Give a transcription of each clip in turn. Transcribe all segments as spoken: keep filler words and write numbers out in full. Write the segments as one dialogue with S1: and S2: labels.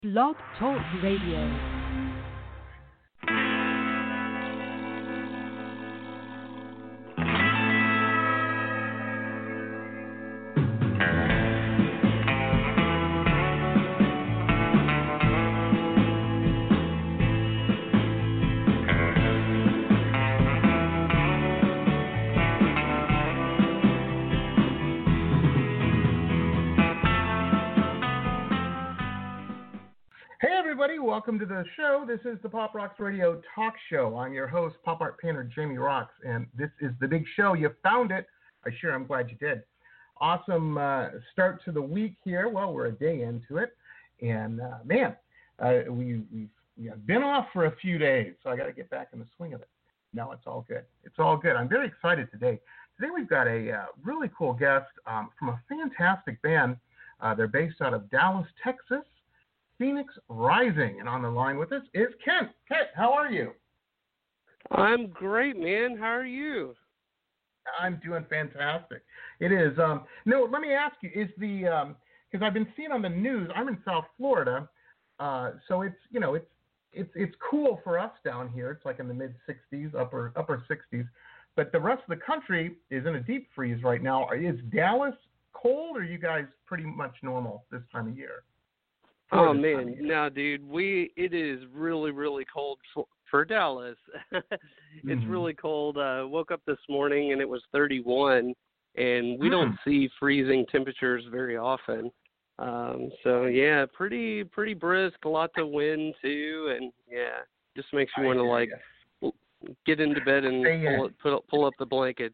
S1: Blog Talk Radio.
S2: Welcome to the show. This is the Pop Rocks Radio Talk Show. I'm your host, pop art painter Jamie Rocks, and this is the big show. You found it. I sure am glad you did. Awesome uh, start to the week here. Well, we're a day into it, and uh, man, uh, we, we've, we've been off for a few days, so I got to get back in the swing of it. No, it's all good. It's all good. I'm very excited today. Today we've got a uh, really cool guest um, from a fantastic band. Uh, they're based out of Dallas, Texas. Phoenix Rising, and on the line with us is Kent. Kent, how are you?
S3: I'm great, man. How are you?
S2: I'm doing fantastic. It is. Um, no, let me ask you: is the because um, I've been seeing on the news? I'm in South Florida, uh, so it's you know it's it's it's cool for us down here. It's like in the mid sixties, upper upper sixties, but the rest of the country is in a deep freeze right now. Is Dallas cold, or are you guys pretty much normal this time of year?
S3: Oh man, no, dude. We it is really really cold for, for Dallas. It's mm-hmm. really cold. Uh, woke up this morning and it was thirty-one, and we mm. don't see freezing temperatures very often. Um, so yeah, pretty pretty brisk. A lot of wind too, and yeah, just makes you want to like you. get into bed and hey, pull, it, pull pull up the blankets.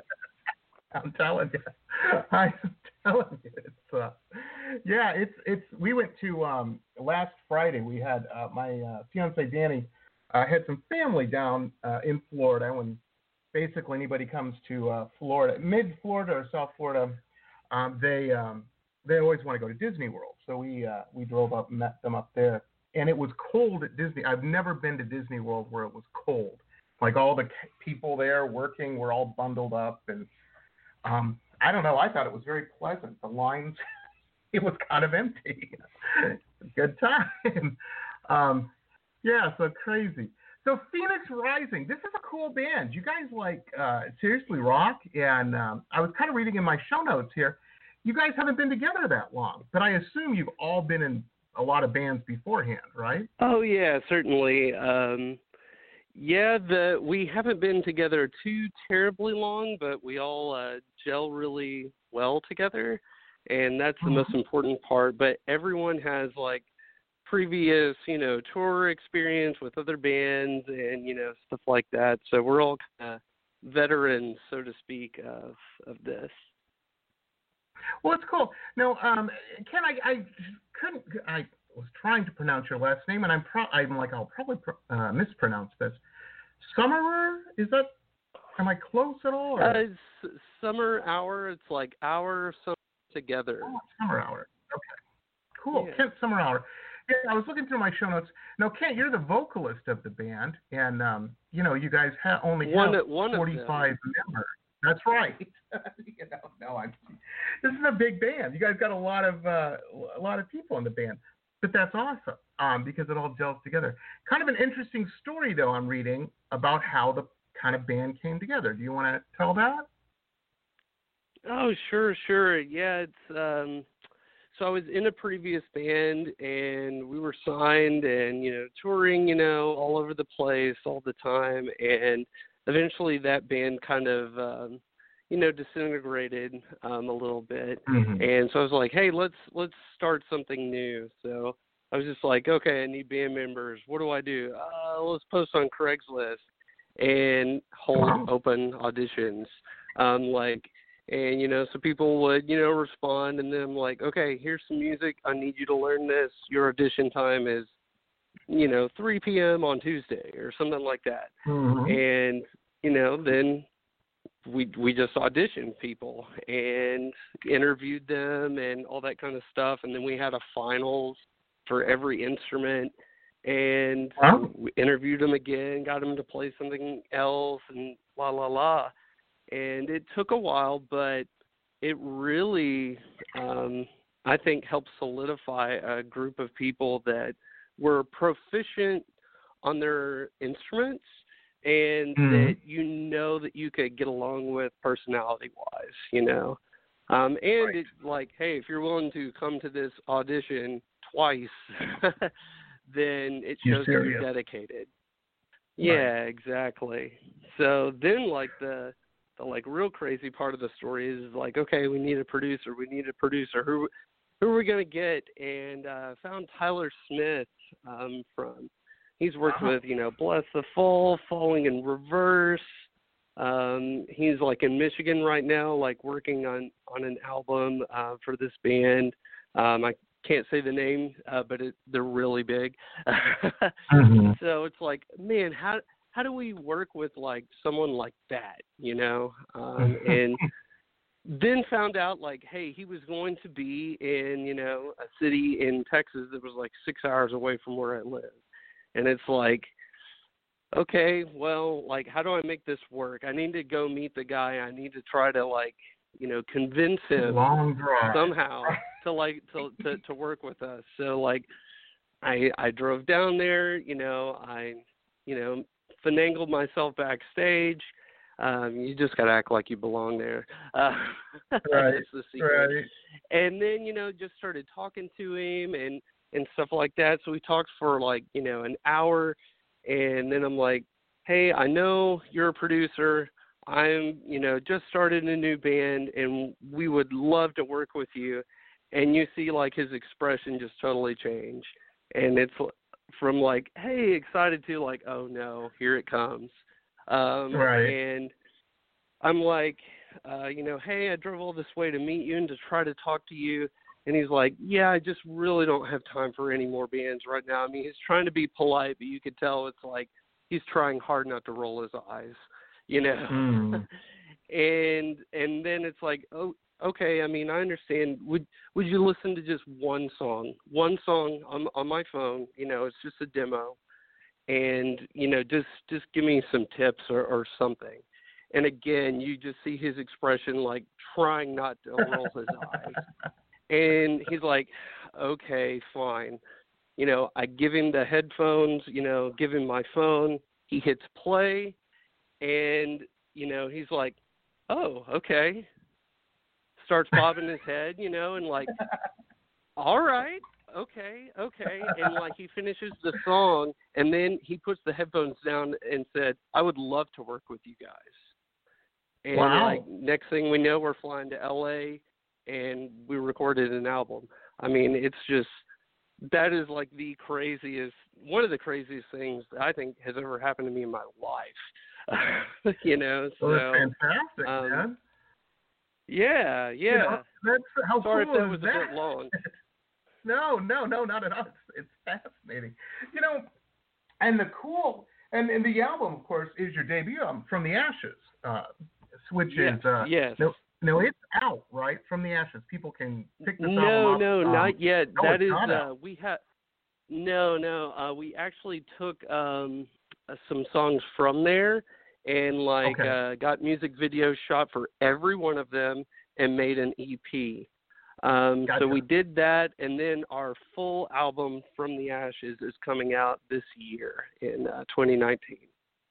S2: I'm telling you, I'm telling you, it's uh, yeah, it's it's. We went to um, last Friday. We had uh, my uh, fiance Danny uh, had some family down uh, in Florida. When basically anybody comes to uh, Florida, mid Florida or South Florida, um, they um, they always want to go to Disney World. So we uh, we drove up and met them up there, and it was cold at Disney. I've never been to Disney World where it was cold. Like all the people there working were all bundled up and. Um, I don't know. I thought it was very pleasant. The lines, it was kind of empty. Good time. Um, yeah, so crazy. So Phoenix Rising, this is a cool band. You guys like uh, seriously rock, and um, I was kind of reading in my show notes here. You guys haven't been together that long, but I assume you've all been in a lot of bands beforehand, right?
S3: Oh yeah, certainly. Um, Yeah, the we haven't been together too terribly long, but we all uh, gel really well together, and that's the most important part. But everyone has like previous, you know, tour experience with other bands and you know stuff like that. So we're all kind of veterans, so to speak, of of this.
S2: Well, it's cool. No, um, Ken, I, I couldn't. I was trying to pronounce your last name, and I'm pro- I'm like I'll probably pro- uh, mispronounce this. Summerer? Is that? Am I close at all?
S3: Uh, it's summer hour. It's like hour summer together.
S2: Oh, summer hour. Okay. Cool.
S3: Yeah.
S2: Kent Summer Hour. Yeah, I was looking through my show notes. Now, Kent, you're the vocalist of the band, and um, you know you guys ha- only have
S3: one, one
S2: forty-five members. That's right. you know, no, I'm. This is a big band. You guys got a lot of uh, a lot of people in the band, but that's awesome um, because it all gels together. Kind of an interesting story, though. I'm reading about how the kind of band came together. Do you want to tell that?
S3: Oh, sure, sure. Yeah, it's um. So I was in a previous band, and we were signed, and you know, touring, you know, all over the place all the time, and eventually that band kind of, um, you know, disintegrated um, a little bit,
S2: mm-hmm.
S3: and so I was like, hey, let's let's start something new. So I was just like, okay, I need band members. What do I do? Uh, let's post on Craigslist and hold
S2: wow.
S3: open auditions, um, like. And, you know, so people would, you know, respond, and then I'm like, okay, here's some music. I need you to learn this. Your audition time is, you know, three p.m. on Tuesday or something like that.
S2: Mm-hmm.
S3: And, you know, then we we just auditioned people and interviewed them and all that kind of stuff. And then we had a finals for every instrument. And
S2: wow.
S3: we interviewed them again, got them to play something else, and la, la, la. And it took a while, but it really, um, I think, helped solidify a group of people that were proficient on their instruments and
S2: mm-hmm.
S3: that you know that you could get along with personality-wise, you know. Um, and
S2: right.
S3: it's like, hey, if you're willing to come to this audition twice, then it shows that you're dedicated. Yeah,
S2: right.
S3: exactly. So then, like, the the like real crazy part of the story is like, okay, we need a producer. We need a producer. Who who are we gonna get? And uh, found Tyler Smith um, from. He's worked
S2: wow.
S3: with, you know, Bless the Fall, Falling in Reverse. Um, he's like in Michigan right now, like working on on an album uh, for this band. Um, I can't say the name, uh, but it, they're really big.
S2: mm-hmm.
S3: So it's like, man, how how do we work with like someone like that, you know? Um, and then found out like, hey, he was going to be in, you know, a city in Texas that was like six hours away from where I live, and it's like, okay, well, like, how do I make this work? I need to go meet the guy. I need to try to like, you know, convince him
S2: Long drive.
S3: somehow to like to, to to work with us. So like, I I drove down there. You know, I you know finagled myself backstage. Um, you just gotta act like you belong there. Uh,
S2: right.
S3: That's the secret.
S2: Right.
S3: And then you know just started talking to him and and stuff like that. So we talked for like you know an hour, and then I'm like, hey, I know you're a producer. I'm, you know, just started a new band, and we would love to work with you. And you see, like, his expression just totally change. And it's from, like, hey, excited to, like, oh, no, here it comes. Um,
S2: right.
S3: And I'm like, uh, you know, hey, I drove all this way to meet you and to try to talk to you. And he's like, yeah, I just really don't have time for any more bands right now. I mean, he's trying to be polite, but you could tell it's like he's trying hard not to roll his eyes. You know,
S2: mm.
S3: and and then it's like, oh, okay. I mean, I understand. Would would you listen to just one song, one song on on my phone? You know, it's just a demo, and you know, just just give me some tips or, or something. And again, you just see his expression, like trying not to roll his eyes, and he's like, okay, fine. You know, I give him the headphones. You know, give him my phone. He hits play. And, you know, he's like, oh, okay. Starts bobbing his head, you know, and like, all right, okay, okay. And like he finishes the song, and then he puts the headphones down and said, I would love to work with you guys. And
S2: wow.
S3: like next thing we know, we're flying to L A, and we recorded an album. I mean, it's just, that is like the craziest, one of the craziest things that I think has ever happened to me in my life. you know, so
S2: well, that's fantastic,
S3: um,
S2: man.
S3: Yeah, yeah.
S2: You know, that's how
S3: Sorry
S2: cool
S3: if that
S2: is
S3: was
S2: that?
S3: a bit long.
S2: no, no, no, not at all. It's, it's fascinating. You know, and the cool and, and the album, of course, is your debut album, From the Ashes, uh, which
S3: yes,
S2: is uh,
S3: yes.
S2: No, no, it's out, right? From the Ashes. People can pick this
S3: no,
S2: album up.
S3: No, no,
S2: um,
S3: not yet.
S2: No,
S3: that is,
S2: not
S3: uh, we have. No, no. Uh, we actually took um, uh, some songs from there. And like
S2: okay.
S3: uh, got music videos shot for every one of them and made an E P. Um,
S2: gotcha.
S3: So we did that, and then our full album From the Ashes is coming out this year in uh, twenty nineteen.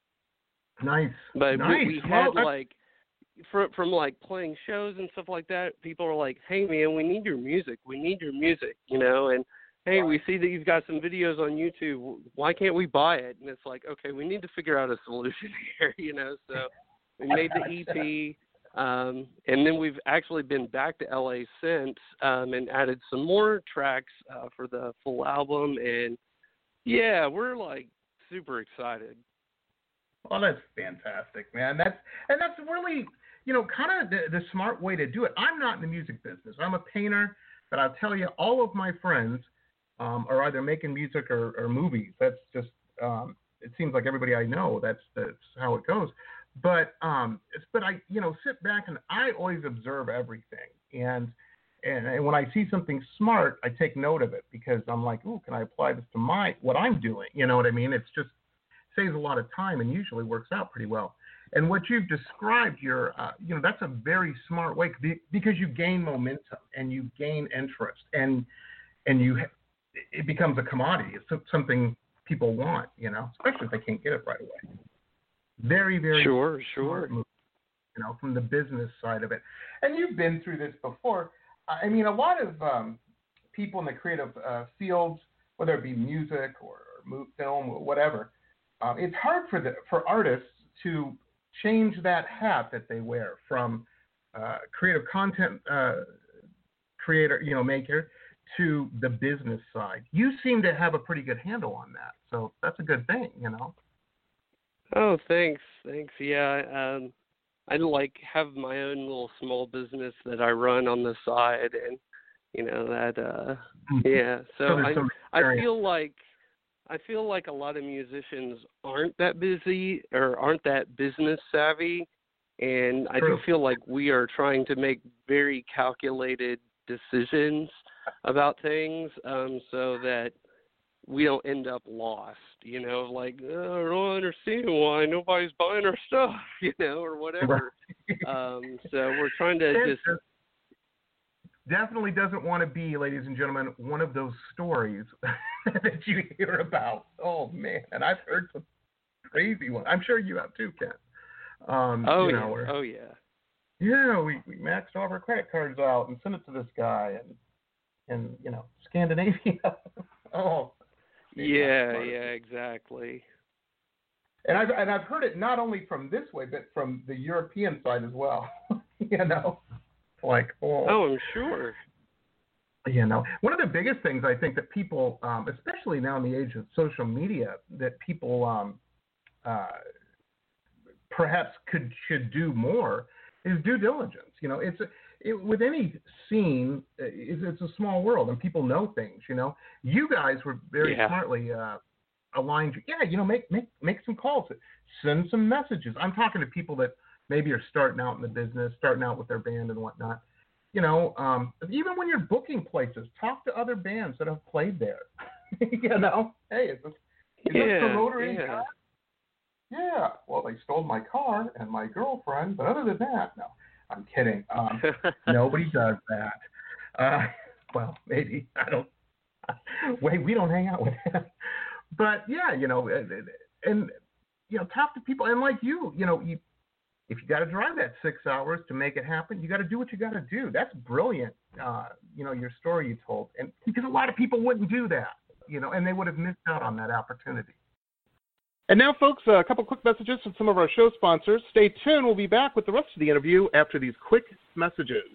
S2: Nice.
S3: But
S2: nice.
S3: we, we had
S2: well,
S3: like from from like playing shows and stuff like that. People are like, "Hey man, we need your music. We need your music," you know, and hey, we see that you've got some videos on YouTube. Why can't we buy it? And it's like, okay, we need to figure out a solution here, you know. So we made the E P, um, and then we've actually been back to L A since um, and added some more tracks uh, for the full album. And, yeah, we're, like, super excited.
S2: Well, that's fantastic, man. That's And that's really, you know, kind of the, the smart way to do it. I'm not in the music business. I'm a painter, but I'll tell you, all of my friends Um, are either making music or, or movies. That's just, um, it seems like everybody I know, that's that's how it goes. But um, it's, but I, you know, sit back and I always observe everything. And, and and when I see something smart, I take note of it because I'm like, ooh, can I apply this to my what I'm doing? You know what I mean? It's just saves a lot of time and usually works out pretty well. And what you've described, you're, uh, you know, that's a very smart way because you gain momentum and you gain interest, and and you, it becomes a commodity. It's something people want, you know, especially if they can't get it right away. Very, very
S3: sure, sure.
S2: Move, you know, from the business side of it. And you've been through this before. I mean, a lot of um, people in the creative uh, fields, whether it be music or, or film or whatever, um, it's hard for the for artists to change that hat that they wear from uh, creative content uh, creator, you know, maker, to the business side. You seem to have a pretty good handle on that, so that's a good thing, you know.
S3: Oh, thanks, thanks. Yeah, um, I like have my own little small business that I run on the side, and you know that. Uh, yeah, so I I feel like. I feel like a lot of musicians aren't that busy or aren't that business savvy, and I
S2: True.
S3: do feel like we are trying to make very calculated decisions about things um, so that we don't end up lost, you know, like, oh, I don't understand why nobody's buying our stuff, you know, or whatever. um, so we're trying to just...
S2: Definitely doesn't want to be, ladies and gentlemen, one of those stories that you hear about. Oh, man. And I've heard some crazy ones. I'm sure you have too, Ken. Um,
S3: oh,
S2: you
S3: yeah.
S2: know, where,
S3: oh, yeah.
S2: Yeah, we, we maxed all of our credit cards out and sent it to this guy and, and you know, Scandinavia. oh.
S3: Yeah, yeah, exactly.
S2: And I've, and I've heard it not only from this way, but from the European side as well. you know? Like, oh,
S3: oh, I'm sure.
S2: You know, one of the biggest things I think that people, um, especially now in the age of social media, that people um, uh, perhaps could should do more is due diligence. You know, it's it, with any scene, it's, it's a small world, and people know things. You know, you guys were very
S3: yeah.
S2: smartly uh, aligned. Yeah, you know, make make make some calls, send some messages. I'm talking to people that maybe are starting out in the business, starting out with their band and whatnot. You know, um, even when you're booking places, talk to other bands that have played there. you know, hey, is this, is
S3: yeah,
S2: this the Rotary
S3: yeah.
S2: guy? Yeah, well, they stole my car and my girlfriend, but other than that, no, I'm kidding. Um, nobody does that. Uh, well, maybe. I don't. Wait, we don't hang out with them. But, yeah, you know, and, and, you know, talk to people. And like you, you know, you, if you got to drive that six hours to make it happen, you got to do what you got to do. That's brilliant, uh, you know, your story you told. And because a lot of people wouldn't do that, you know, and they would have missed out on that opportunity.
S4: And now, folks, a couple quick messages from some of our show sponsors. Stay tuned. We'll be back with the rest of the interview after these quick messages.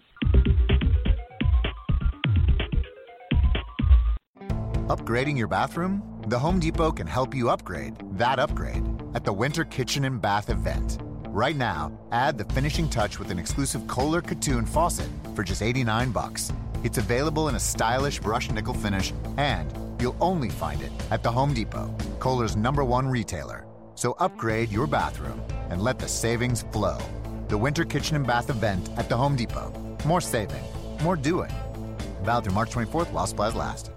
S5: Upgrading your bathroom? The Home Depot can help you upgrade that upgrade at the Winter Kitchen and Bath event. Right now, add the finishing touch with an exclusive Kohler Katoon faucet for just eighty-nine bucks. It's available in a stylish brushed nickel finish, and you'll only find it at the Home Depot, Kohler's number one retailer. So upgrade your bathroom and let the savings flow. The Winter Kitchen and Bath event at the Home Depot. More saving, more doing. Valid through March twenty-fourth while supplies last.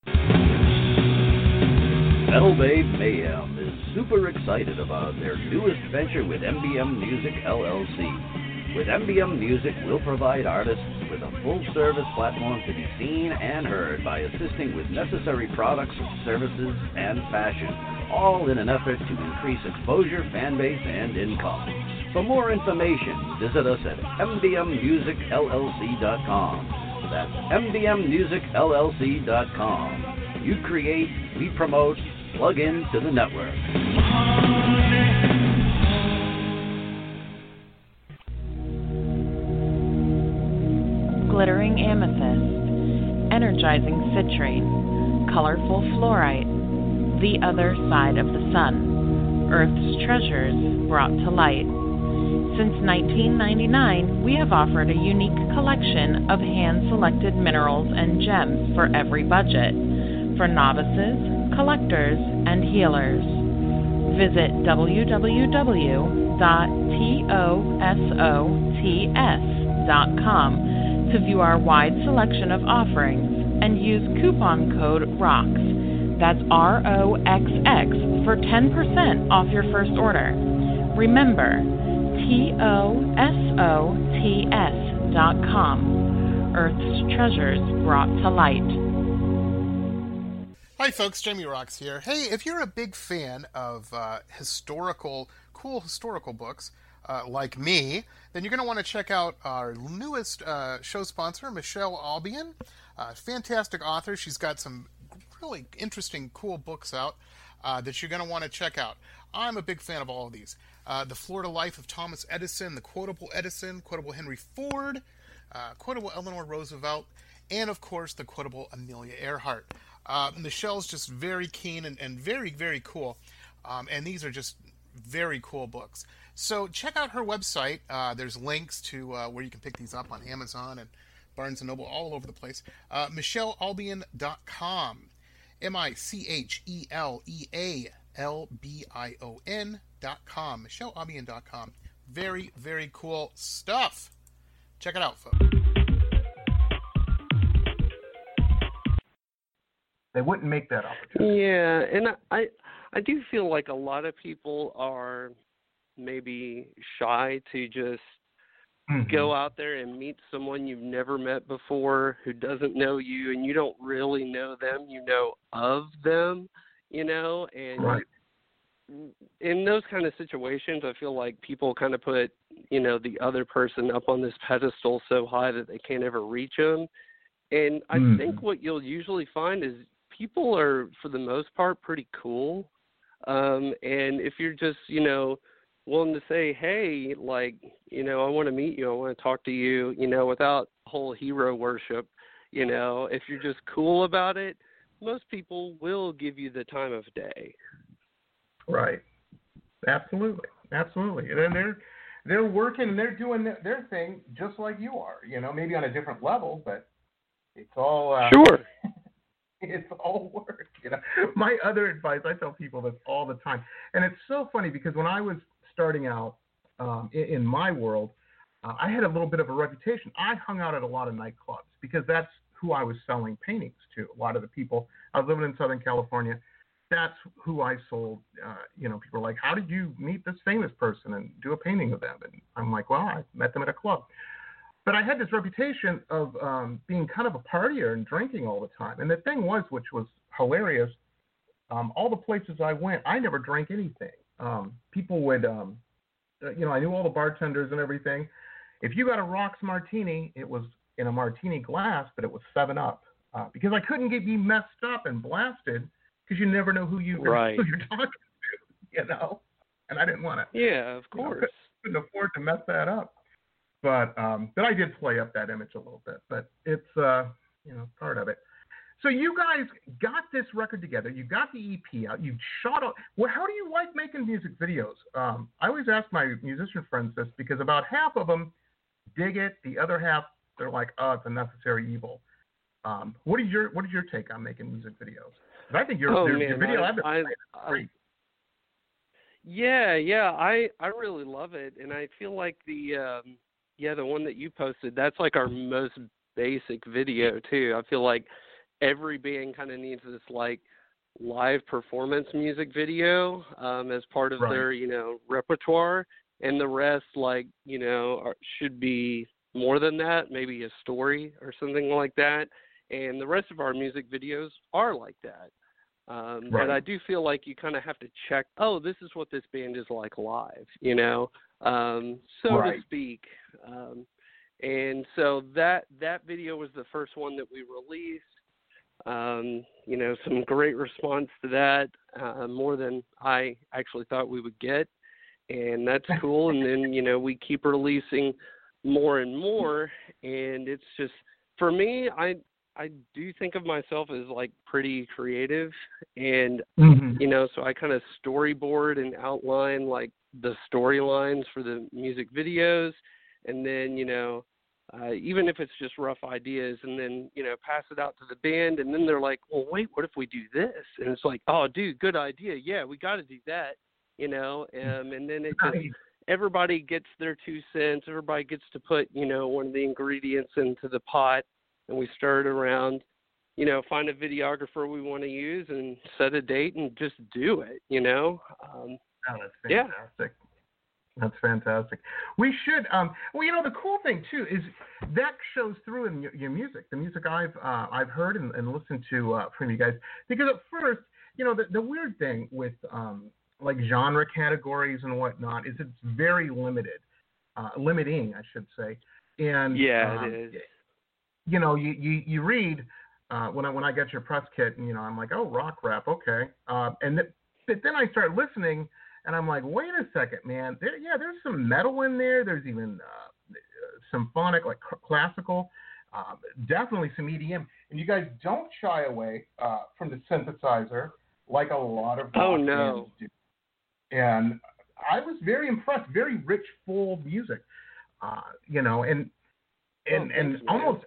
S6: Metal Babe Mayhem is super excited about their newest venture with M B M Music L L C. With M B M Music, we'll provide artists with a full-service platform to be seen and heard by assisting with necessary products, services, and fashion, all in an effort to increase exposure, fan base, and income. For more information, visit us at M B M music L L C dot com. That's M B M music L L C dot com. You create, we promote, plug into the network.
S7: Glittering amethyst, energizing citrine, colorful fluorite, the other side of the sun, Earth's treasures brought to light. Since nineteen ninety-nine, we have offered a unique collection of hand-selected minerals and gems for every budget, for novices, collectors, and healers. Visit w w w dot tosots dot com to view our wide selection of offerings and use coupon code ROX, that's R O X X, for ten percent off your first order. Remember, P O S O T S dot com. Earth's Treasures Brought to Light.
S4: Hi folks, Jamie Rocks here. Hey, if you're a big fan of uh, historical, cool historical books, uh, like me, then you're going to want to check out our newest uh, show sponsor, Michelle Albion. Uh, fantastic author. She's got some really interesting, cool books out uh, that you're going to want to check out. I'm a big fan of all of these. Uh, the Florida Life of Thomas Edison, The Quotable Edison, Quotable Henry Ford, uh, Quotable Eleanor Roosevelt, and of course the Quotable Amelia Earhart. Uh, Michelle's just very keen and, and very, very cool. Um, and these are just very cool books. So check out her website. Uh, there's links to uh, where you can pick these up on Amazon and Barnes and Noble, all over the place. Uh, Michelle Albion dot com. M I C H E L E A L B I O N dot com. Michelle Albion dot com. Very, very cool stuff. Check it out, folks.
S2: They wouldn't make that opportunity.
S3: Yeah, and I, I do feel like a lot of people are maybe shy to just mm-hmm. go out there and meet someone you've never met before who doesn't know you, and you don't really know them. You know of them, you know, and
S2: right.
S3: in those kind of situations, I feel like people kind of put, you know, the other person up on this pedestal so high that they can't ever reach them. And I mm. think what you'll usually find is people are, for the most part, pretty cool. Um, and if you're just, you know, willing to say, hey, like, you know, I want to meet you, I want to talk to you, you know, without whole hero worship, you know, if you're just cool about it, most people will give you the time of day.
S2: Right. Absolutely. Absolutely. And they're, they're working and they're doing their, their thing just like you are, you know, maybe on a different level, but it's all... Uh,
S3: sure.
S2: It's all work, you know. My other advice, I tell people this all the time, and it's so funny because when I was starting out um, in, in my world, uh, I had a little bit of a reputation. I hung out at a lot of nightclubs because that's who I was selling paintings to. A lot of the people, I was living in Southern California, that's who I sold. Uh, you know, people were like, how did you meet this famous person and do a painting of them? And I'm like, well, I met them at a club. But I had this reputation of um, being kind of a partier and drinking all the time. And the thing was, which was hilarious, um, all the places I went, I never drank anything. Um, people would, um, you know, I knew all the bartenders and everything. If you got a rocks martini, it was in a martini glass, but it was seven up. Uh, because I couldn't get you messed up and blasted because you never know who, you,
S3: right.
S2: who you're talking to, you know. And I didn't want to.
S3: Yeah, of course.
S2: You know, couldn't afford to mess that up. But um, but I did play up that image a little bit. But it's, uh, you know, part of it. So you guys got this record together. You got the E P out. You shot out. Well, how do you like making music videos? Um, I always ask my musician friends this because about half of them dig it. The other half, they're like, oh, it's a necessary evil. Um, what is your What is your take on making music videos? I think your,
S3: oh,
S2: your,
S3: man,
S2: your video
S3: I,
S2: I've been
S3: I,
S2: great.
S3: I, yeah, yeah, I I really love it, and I feel like the um, yeah the one that you posted, that's like our most basic video too. I feel like every band kind of needs this like live performance music video um, as part of
S2: right.
S3: their you know repertoire, and the rest like you know are, should be more than that, maybe a story or something like that. And the rest of our music videos are like that. Um,
S2: right.
S3: But I do feel like you kind of have to check, oh, this is what this band is like live, you know, um, so
S2: right.
S3: to speak. Um, and so that that video was the first one that we released. Um, you know, some great response to that, uh, more than I actually thought we would get. And that's cool. And then, you know, we keep releasing more and more. And it's just, for me, I I do think of myself as like pretty creative, and
S2: mm-hmm.
S3: you know, so I kind of storyboard and outline like the storylines for the music videos, and then you know, uh, even if it's just rough ideas, and then you know, pass it out to the band, and then they're like, well, wait, what if we do this? And it's like, oh, dude, good idea, yeah, we got to do that, you know, um, and then it just everybody gets their two cents, everybody gets to put you know one of the ingredients into the pot. And we start around, you know, find a videographer we want to use and set a date and just do it, you know. Um,
S2: oh, that's fantastic. That's fantastic. We should. Um, well, you know, the cool thing too is that shows through in your, your music. The music I've uh, I've heard and, and listened to uh, from you guys. Because at first, you know, the, the weird thing with um, like genre categories and whatnot is it's very limited, uh, limiting, I should say. And
S3: yeah,
S2: um,
S3: it is.
S2: You know, you you, you read uh, when I when I get your press kit, and you know, I'm like, oh, rock rap, okay. Uh, and th- but then I start listening. And I'm like, wait a second, man. There, yeah, there's some metal in there. There's even uh, symphonic, like c- classical, uh, definitely some E D M. And you guys don't shy away uh, from the synthesizer like a lot of rock
S3: oh, no.
S2: bands do. And I was very impressed. Very rich, full music, uh, you know, and and
S3: oh,
S2: and
S3: thanks,
S2: almost.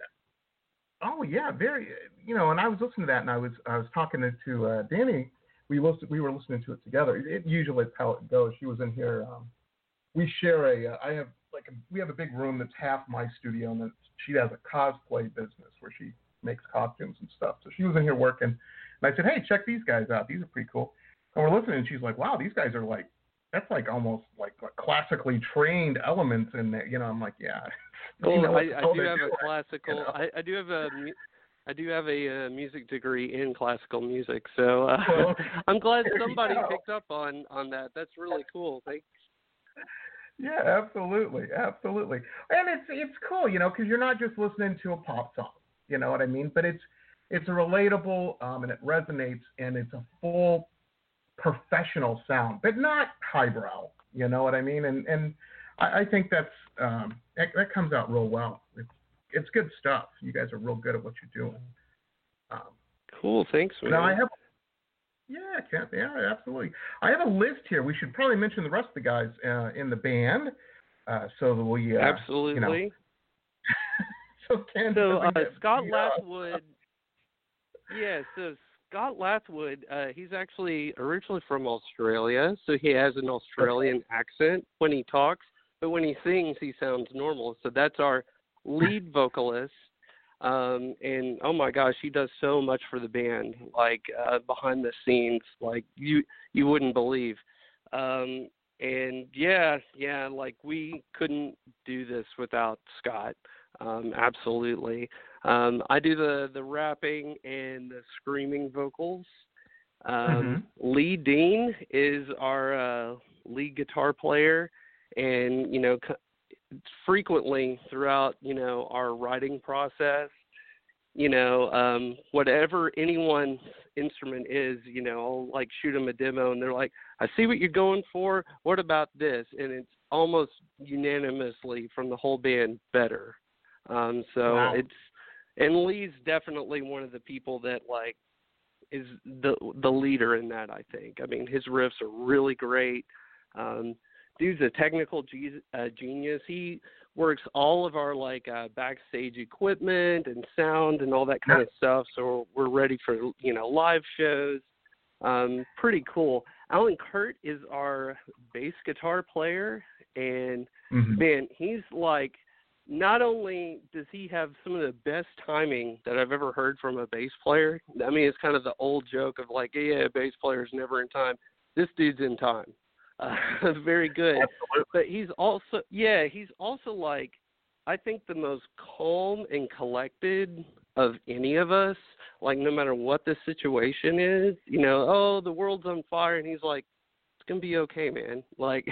S2: Oh yeah, very. You know, and I was listening to that, and I was I was talking to, to uh, Danny. We listened, we were listening to it together. It, usually, it's how it goes. She was in here. Um, we share a. Uh, I have like a, we have a big room that's half my studio, and then she has a cosplay business where she makes costumes and stuff. So she was in here working, and I said, "Hey, check these guys out. These are pretty cool." And we're listening, and she's like, "Wow, these guys are like that's like almost like, like classically trained elements in there." You know, I'm like, "Yeah."
S3: Well,
S2: you know,
S3: I, I do have
S2: doing,
S3: a classical.
S2: you know?
S3: I, I do have a. I do have a uh, music degree in classical music, so uh,
S2: well,
S3: I'm glad somebody picked up on, on that. That's really cool. Thanks.
S2: Yeah, absolutely, absolutely, and it's it's cool, you know, because you're not just listening to a pop song, you know what I mean? But it's it's a relatable, um, and it resonates, and it's a full professional sound, but not highbrow, you know what I mean? And and I, I think that's um, that, that comes out real well. It's it's good stuff. You guys are real good at what you're doing. Um,
S3: cool, thanks, man.
S2: Now I have. Yeah, Ken, yeah, absolutely. I have a list here. We should probably mention the rest of the guys uh, in the band, uh, so that we uh,
S3: absolutely.
S2: You know. so Ken
S3: so uh,
S2: get,
S3: Scott
S2: yeah.
S3: Lathwood. Yeah, so Scott Lathwood, uh, he's actually originally from Australia, so he has an Australian accent when he talks, but when he sings, he sounds normal. So that's our lead vocalist. Um, and oh my gosh, he does so much for the band, like uh, behind the scenes, like you you wouldn't believe. Um, and yeah, yeah, like we couldn't do this without Scott. Um, absolutely. Um, I do the the rapping and the screaming vocals. Um,
S2: mm-hmm.
S3: Lee Dean is our uh, lead guitar player, and you know. frequently throughout, you know, our writing process, you know, um, whatever anyone's instrument is, you know, I'll like shoot them a demo and they're like, I see what you're going for. What about this? And it's almost unanimously from the whole band better. Um, so
S2: wow.
S3: it's, and Lee's definitely one of the people that like is the, the leader in that, I think. I mean, his riffs are really great. Um, Dude's a technical ge- uh, genius. He works all of our like uh, backstage equipment and sound and all that kind of stuff. So we're ready for, you know, live shows. Um, pretty cool. Alan Kurt is our bass guitar player, and
S2: mm-hmm.
S3: man, he's like, not only does he have some of the best timing that I've ever heard from a bass player. I mean, it's kind of the old joke of like, yeah, a bass player's never in time. This dude's in time. Uh, very good.
S2: Absolutely.
S3: But he's also, yeah, he's also like, I think the most calm and collected of any of us, like no matter what the situation is, you know, oh, the world's on fire. And he's like, it's going to be okay, man. Like,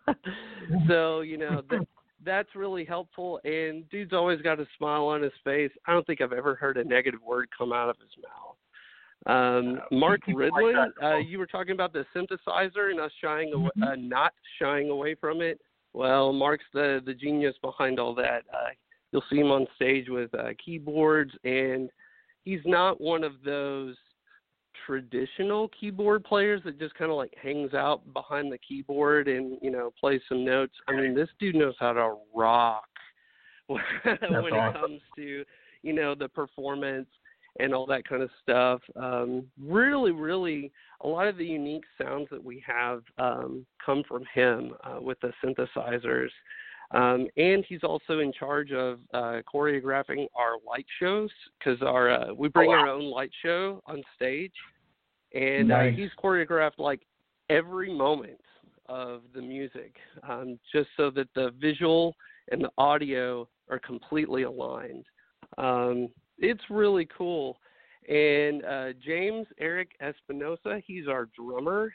S3: so, you know, that, that's really helpful. And dude's always got a smile on his face. I don't think I've ever heard a negative word come out of his mouth. Um, Mark Ridlin, uh, you were talking about the synthesizer and us shying away, uh, not shying away from it. Well, Mark's the, the genius behind all that. Uh, you'll see him on stage with uh, keyboards, and he's not one of those traditional keyboard players that just kind of like hangs out behind the keyboard and, you know, plays some notes. I mean, this dude knows how to rock when
S2: awesome.
S3: It comes to, you know, the performance and all that kind of stuff. Um, really, really, a lot of the unique sounds that we have um, come from him uh, with the synthesizers. Um, and he's also in charge of uh, choreographing our light shows, because our uh, we bring
S2: oh, wow.
S3: our own light show on stage. And
S2: nice.
S3: uh, he's choreographed like every moment of the music, um, just so that the visual and the audio are completely aligned. Um, it's really cool. And uh, James Eric Espinosa, he's our drummer.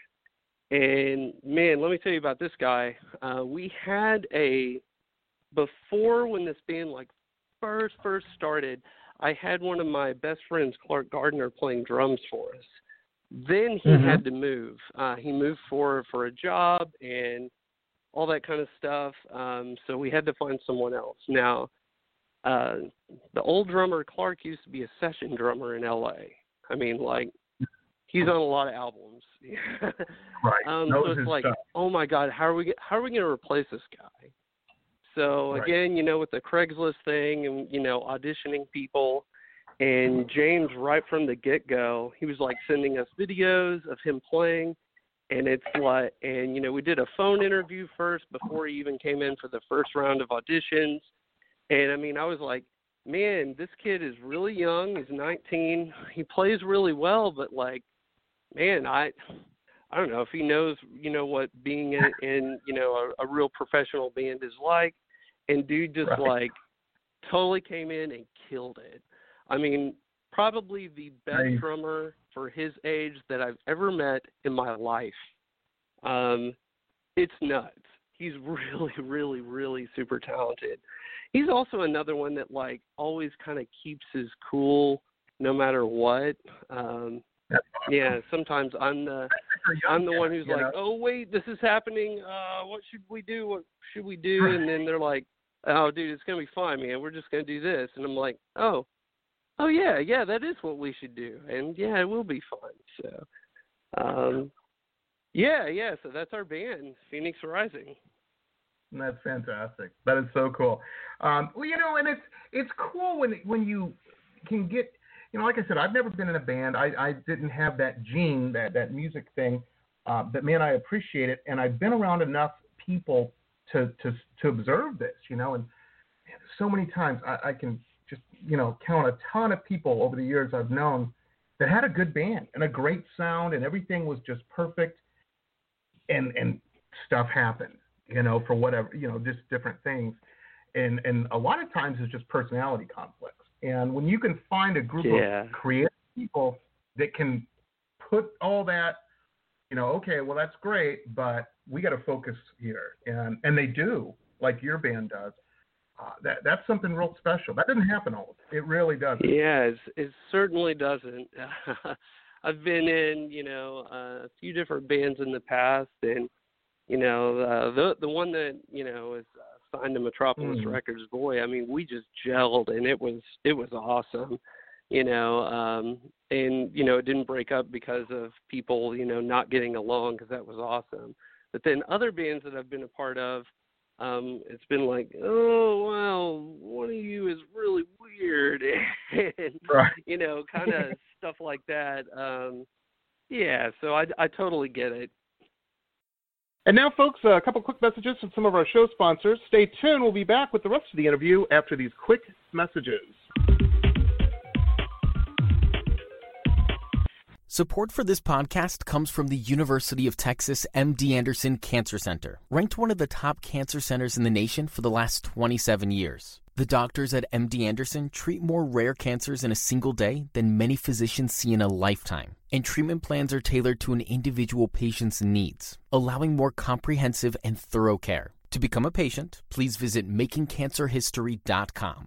S3: And, man, let me tell you about this guy. Uh, we had a, before when this band, like, first, first started, I had one of my best friends, Clark Gardner, playing drums for us. Then he mm-hmm. had to move. Uh, he moved for, for a job and all that kind of stuff. Um, so we had to find someone else. Now, uh, the old drummer, Clark, used to be a session drummer in L A. I mean, like, he's on a lot of albums.
S2: Right.
S3: Um, so it's like, stuff. oh, my God, how are we how are we going to replace this guy? So,
S2: right.
S3: again, you know, with the Craigslist thing and, you know, auditioning people, and James, right from the get-go, he was, like, sending us videos of him playing, and it's like, and, you know, we did a phone interview first before he even came in for the first round of auditions, and, I mean, I was like, man, this kid is really young, he's nineteen, he plays really well, but, like, man, I I don't know if he knows, you know, what being in, in you know, a, a real professional band is like, and dude just, right. like, totally came in and killed it. I mean, probably the best nice. drummer for his age that I've ever met in my life. Um, it's nuts. He's really, really, really super talented. He's also another one that, like, always kind of keeps his cool no matter what. Um, yeah, sometimes I'm the I'm the one who's like, oh, wait, this is happening. Uh, what should we do? What should we do? And then they're like, oh, dude, it's going to be fine, man. We're just going to do this. And I'm like, oh. Oh, yeah, yeah, that is what we should do. And, yeah, it will be fun. So, um, yeah, yeah, so that's our band, Phoenix Rising.
S2: That's fantastic. That is so cool. Um, well, you know, and it's it's cool when when you can get, you know, like I said, I've never been in a band. I, I didn't have that gene, that, that music thing. Uh, but, man, I appreciate it. And I've been around enough people to, to, to observe this, you know, and man, so many times I, I can – just, you know, count a ton of people over the years I've known that had a good band and a great sound and everything was just perfect, and and stuff happened, you know, for whatever, you know, just different things. And and a lot of times it's just personality conflicts. And when you can find a group
S3: yeah.
S2: of creative people that can put all that, you know, okay, well, that's great, but we got to focus here. And, and they do, like your band does. Uh, that that's something real special. That didn't happen all the time. It really doesn't.
S3: Yeah, it, it certainly doesn't. I've been in, you know, uh, a few different bands in the past, and you know, uh, the the one that you know is uh, signed to Metropolis mm. Records, boy, I mean, we just gelled, and it was it was awesome, you know, um, and you know, it didn't break up because of people, you know, not getting along, because that was awesome. But then other bands that I've been a part of. Um, it's been like, oh, well, one of you is really weird, and,
S2: right.
S3: you know, kind of stuff like that. Um, yeah, so I, I totally get it.
S2: And now, folks, a couple quick messages from some of our show sponsors. Stay tuned. We'll be back with the rest of the interview after these quick messages.
S8: Support for this podcast comes from the University of Texas M D Anderson Cancer Center, ranked one of the top cancer centers in the nation for the last twenty-seven years. The doctors at M D Anderson treat more rare cancers in a single day than many physicians see in a lifetime, and treatment plans are tailored to an individual patient's needs, allowing more comprehensive and thorough care. To become a patient, please visit making cancer history dot com.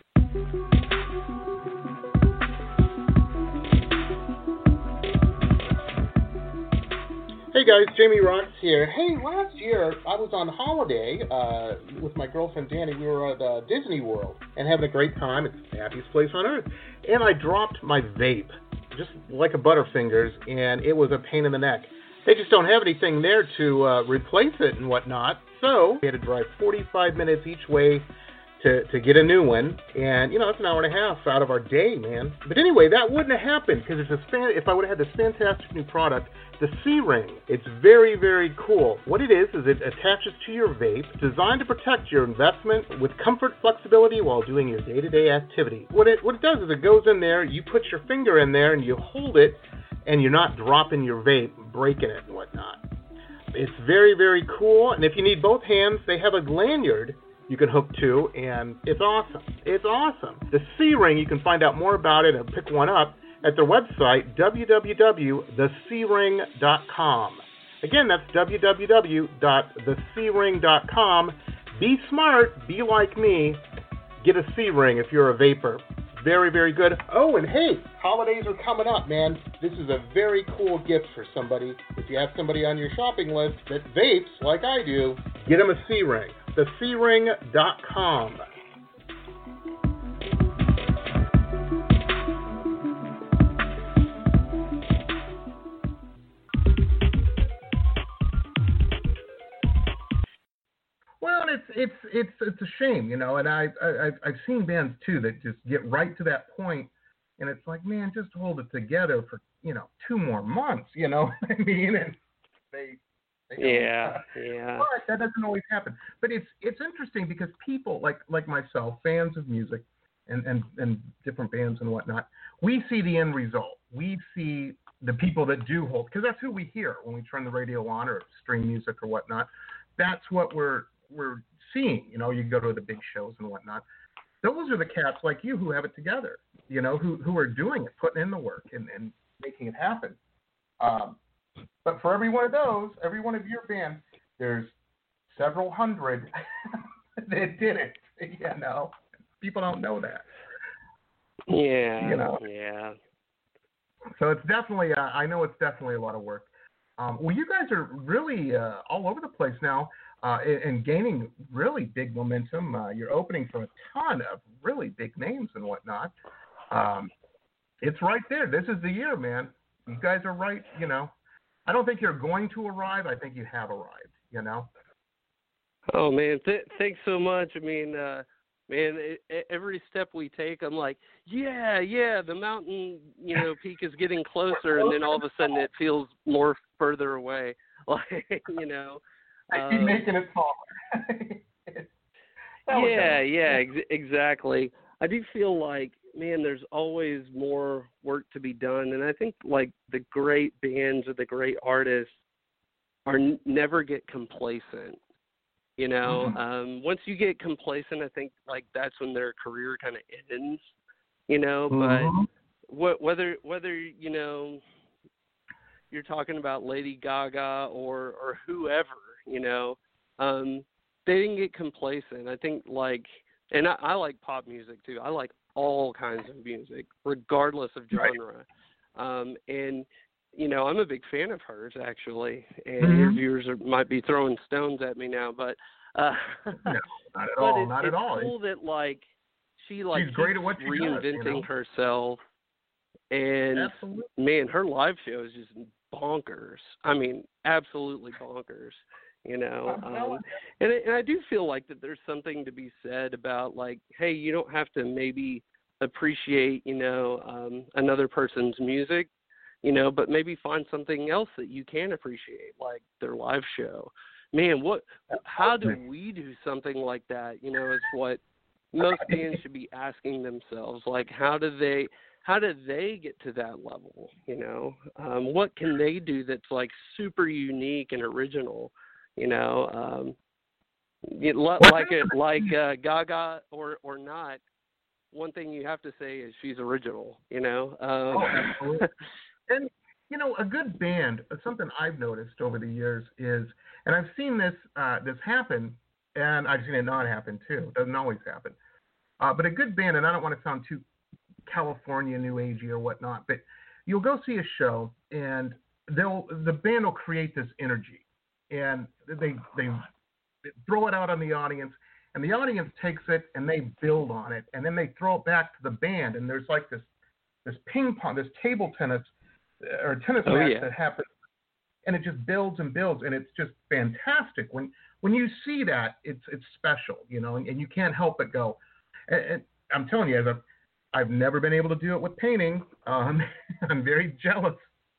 S2: Hey guys, Jamie Rocks here. Hey, last year I was on holiday uh, with my girlfriend Danny. We were at uh, Disney World and having a great time. It's the happiest place on earth. And I dropped my vape, just like a Butterfingers, and it was a pain in the neck. They just don't have anything there to uh, replace it and whatnot. So we had to drive forty-five minutes each way to, to get a new one. And, you know, that's an hour and a half out of our day, man. But anyway, that wouldn't have happened because it's a fan- if I would have had this fantastic new product, the C-Ring. It's very, very cool. What it is, is it attaches to your vape, designed to protect your investment with comfort, flexibility while doing your day-to-day activity. What it what it does is it goes in there, you put your finger in there, and you hold it, and you're not dropping your vape, breaking it and whatnot. It's very, very cool. And if you need both hands, they have a lanyard you can hook to, and it's awesome. It's awesome. The C-Ring, you can find out more about it and pick one up at their website, w w w dot the c ring dot com. Again, that's w w w dot the c ring dot com. Be smart. Be like me. Get a C-Ring if you're a vapor. Very, very good. Oh, and hey, holidays are coming up, man. This is a very cool gift for somebody. If you have somebody on your shopping list that vapes like I do, get them a C-Ring. the c ring dot com. Well, it's it's it's it's a shame, you know, and I, I I've seen bands too that just get right to that point, and it's like, man, just hold it together for, you know, two more months, you know what I mean? And they, they
S3: yeah, yeah.
S2: But that doesn't always happen. But it's it's interesting because people like like myself, fans of music, and and and different bands and whatnot, we see the end result. We see the people that do hold, because that's who we hear when we turn the radio on or stream music or whatnot. That's what we're we're seeing, you know. You go to the big shows and whatnot. Those are the cats like you who have it together, you know, who who are doing it, putting in the work and, and making it happen. Um, but for every one of those, every one of your bands, there's several hundred that did it, you know. People don't know that.
S3: Yeah,
S2: you know.
S3: Yeah.
S2: So it's definitely, uh, I know it's definitely a lot of work. Um, well, you guys are really uh, all over the place now. Uh, and gaining really big momentum. Uh, you're opening for a ton of really big names and whatnot. Um, it's right there. This is the year, man. You guys are right, you know. I don't think you're going to arrive. I think you have arrived, you know.
S3: Oh, man, th- thanks so much. I mean, uh, man, it, it, every step we take, I'm like, yeah, yeah, the mountain, you know, peak is getting closer, and then all of a sudden it feels more further away. Like, you know.
S2: I keep um, making it smaller.
S3: yeah, yeah, ex- exactly. I do feel like, man, there's always more work to be done, and I think like the great bands or the great artists are n- never get complacent. You know, mm-hmm. um, once you get complacent, I think like that's when their career kind of ends. You know,
S2: mm-hmm.
S3: but wh- whether whether you know you're talking about Lady Gaga or or whoever. You know, um, they didn't get complacent. I think, like, and I, I like pop music, too. I like all kinds of music, regardless of genre. Right. Um, and, you know, I'm a big fan of hers, actually. And
S2: mm-hmm.
S3: your viewers are, might be throwing stones at me now. But, uh,
S2: no, not at
S3: but
S2: all.
S3: it,
S2: not
S3: it's
S2: at all.
S3: cool that, like, she, like,
S2: she's great at what she
S3: reinventing
S2: does, you know?
S3: herself. And,
S2: Absolutely.
S3: man, her live show is just bonkers. I mean, absolutely bonkers. You know, um, and, and I do feel like that there's something to be said about, like, hey, you don't have to maybe appreciate, you know, um, another person's music, you know, but maybe find something else that you can appreciate, like their live show. Man, what? How do we do something like that? You know, is what most bands should be asking themselves. Like, how do they? How do they get to that level? You know, um, what can they do that's like super unique and original? You know, um, it, like it, like uh, Gaga or or not. One thing you have to say is she's original. You know. Um,
S2: oh, absolutely. And you know, a good band. Something I've noticed over the years is, and I've seen this uh, this happen, and I've seen it not happen too. It doesn't always happen. Uh, but a good band, and I don't want to sound too California New Agey or whatnot, but you'll go see a show, and they'll the band will create this energy. And they they throw it out on the audience, and the audience takes it and they build on it, and then they throw it back to the band, and there's like this this ping pong, this table tennis or tennis
S3: oh,
S2: match
S3: yeah.
S2: that happens, and it just builds and builds, and it's just fantastic. When when you see that, it's it's special, you know, and, and you can't help but go. And, and I'm telling you, as a, I've never been able to do it with painting. Um, I'm very jealous